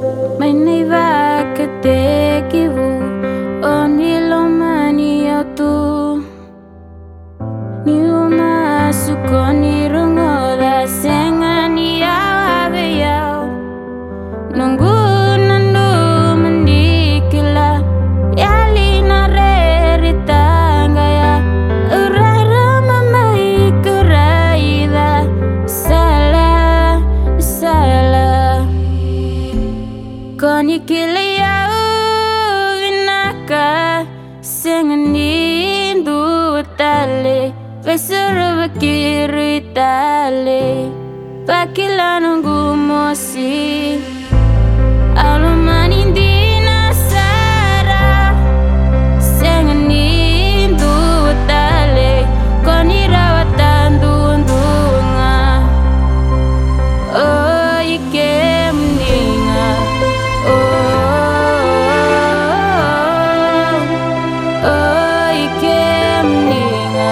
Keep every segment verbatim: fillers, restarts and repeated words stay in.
Mai nei va que te que vu oni lo mani au tu ni uma su koni rungo da senga ni ave yau nunggu nandu mendikila yali na rerita ngaya urara mamai kuraida salah salah koni kili yau vinaka senganindu tale vesuru bakiru tale pakila nunggu mosi alumanindina sara senganindu tale koni rawatan dundunga oh ike mendinga oh oh ike mendinga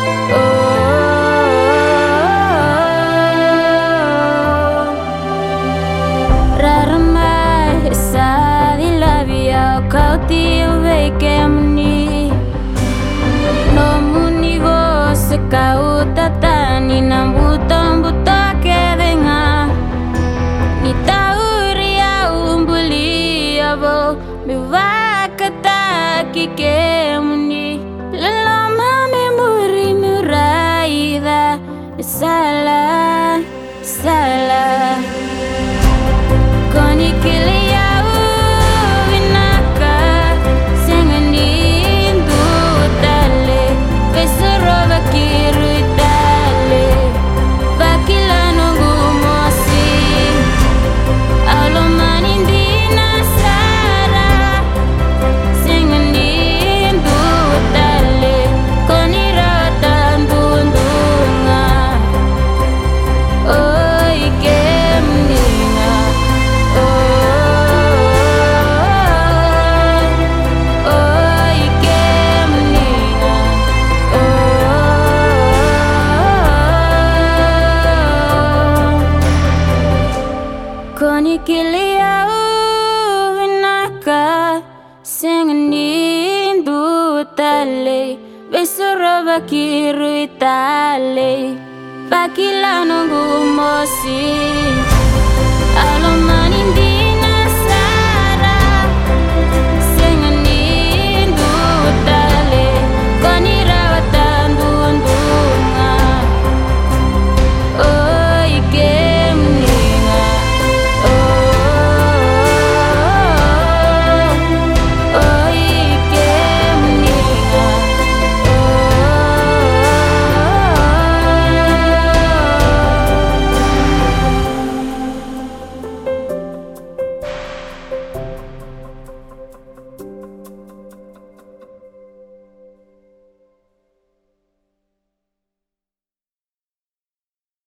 kau tiu veke muni no muni go sekau tatani nambuton buta kedenga ni tau ria umbuli abo me va kata kike muni lama memori muraida salah salah koni kili koni kili au vinaka senganindu tale besoro bakiru tale pakila nunggu mosi alumanindi